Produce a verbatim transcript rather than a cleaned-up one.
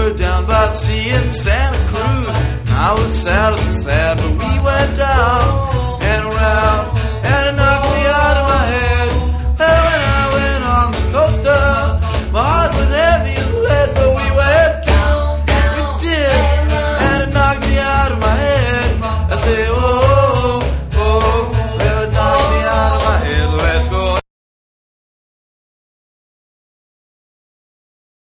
were down by the sea in Santa Cruz. I was sad and sad, but we went down and around.